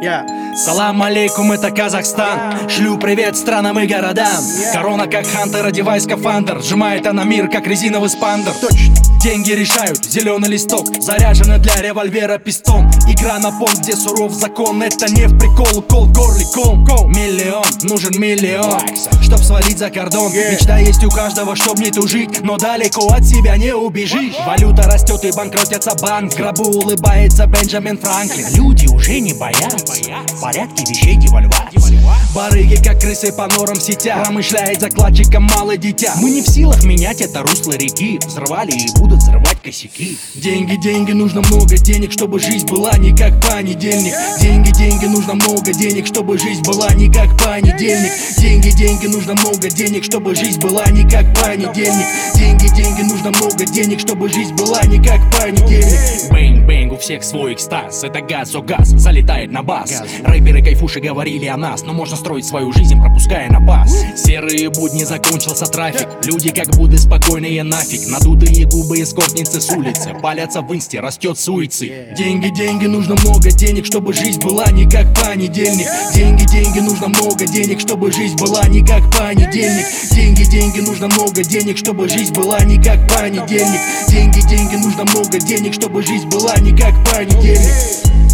Салам алейкум, это Казахстан. Шлю привет странам и городам. Корона как хантер, одевай скафандр. Сжимает она мир, как резиновый спандер. Деньги решают, зеленый листок. Заряженный для револьвера пистон. Игра на понт, где суров закон. Это не в прикол, укол в горле, ком. Миллион, нужен миллион, чтоб свалить за кордон. Мечта есть у каждого, чтоб не тужить, но далеко от себя не убежишь. Валюта растет и банкротятся банк. В гробу улыбается Бенджамин Франклин. Люди уже не боятся, в порядке вещей девальвации. Барыги, как крысы по норам сетя. Промышляет закладчиком малое дитя. Мы не в силах менять это русло реки. Взрывали и будут взрывать косяки. Деньги, деньги, нужно много денег, чтобы жизнь была не как понедельник. Деньги, деньги, нужно много денег, чтобы жизнь была не как понедельник. Деньги, деньги, нужно много денег, чтобы жизнь была не как понедельник. Деньги, деньги, нужно много денег, чтобы жизнь была не как понедельник. Бэнг-бэнг, у всех свой экстаз. Это газ, о газ, залетает на бас. Рэперы кайфуши говорили о нас, но можно строить свою жизнь, пропуская на пас. Серые будни, закончился трафик. Люди как будто спокойные нафиг. Надутые губы эскортницы с улицы. Палятся в инсте, растет суицид. Деньги, деньги, нужно много денег, чтобы жизнь была не как понедельник. Деньги, деньги, нужно много денег, чтобы жизнь была не как понедельник. Деньги, деньги, нужно много денег, чтобы жизнь была не как понедельник. Деньги, деньги, нужно много денег, чтобы жизнь была не как понедельник.